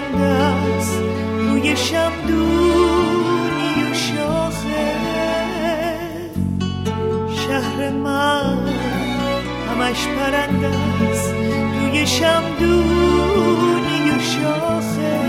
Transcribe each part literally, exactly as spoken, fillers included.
پرنده است روی شمدونی و شاخه. شهر من همش پرنده است روی شمدونی و شاخه.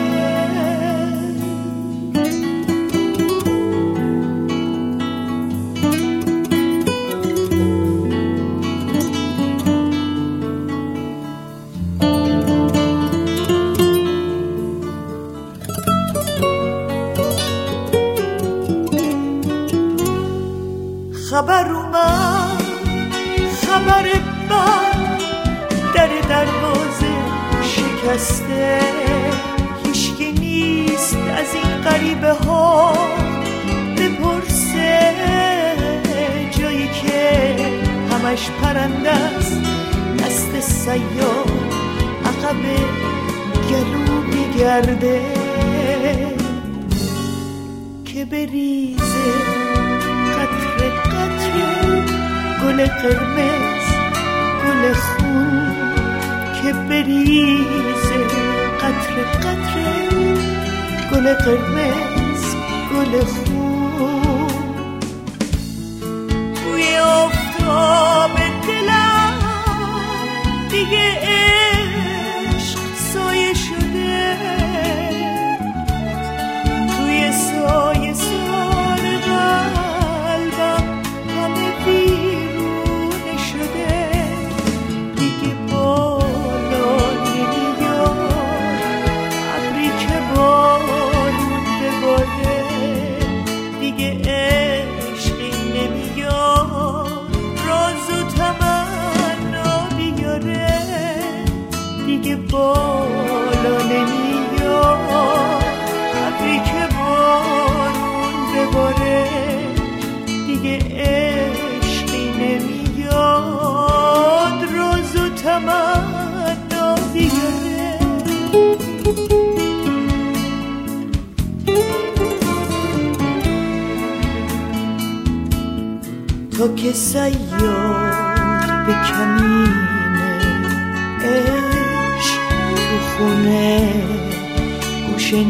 خبر اومد خبر بد در دروازه شکسته. هیچکی نیست از این غریبه ها بپرسه. جایی که همش پرنده است دست سیاه عقب گلو میگرده که بریزه قطره قطره گل قرمز گل خون. که بریزه قطره قطره گل قرمز گل خون. توی آفتاب دلم دیگه عشق سایه شده. توی سایه سار قلبم همه بیرون شده. دیگه بالا نمیاد ابری که بارون بباره. دیگه عشقی نمیاد راز و تمنا بیاره. دیگه بالا نمیاد ابری که بارون بباره. دیگه عشقی نمیاد راز و تمنا بیاره. تا که صیاد به کمینه عشق تو خونه گوشه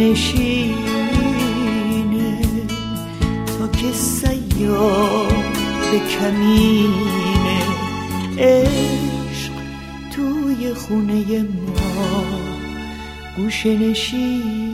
نشینه. تا که صیاد به کمینه عشق توی خونه ما گوشه نشینه.